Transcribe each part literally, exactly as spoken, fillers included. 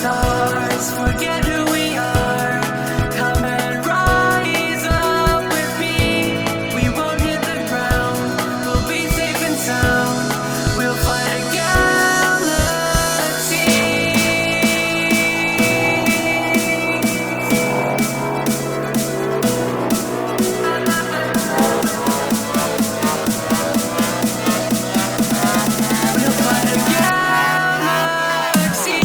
stars, forget who we are. Come and rise up with me. We won't hit the ground, we'll be safe and sound. We'll fight a galaxy. We'll fight a galaxy.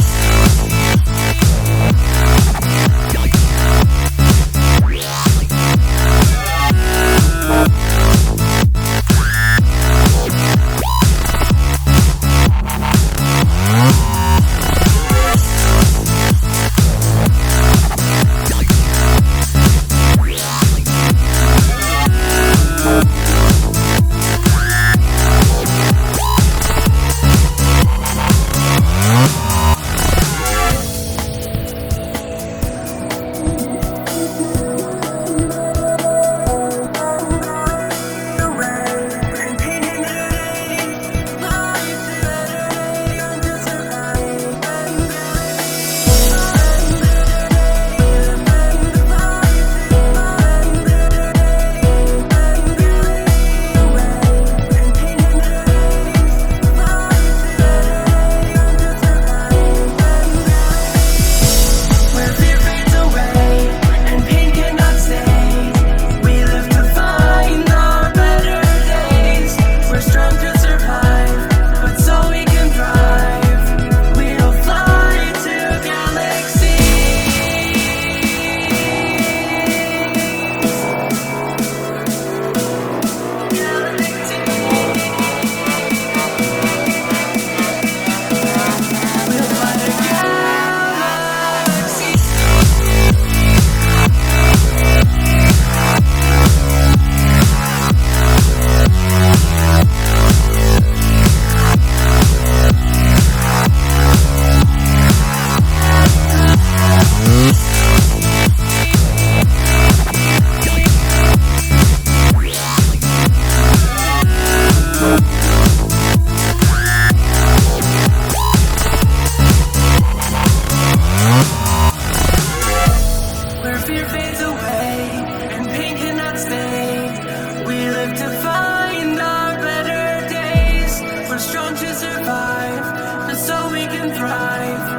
Where fear fades away and pain cannot stay, we live to find our better days. We're strong to survive, but so we can thrive.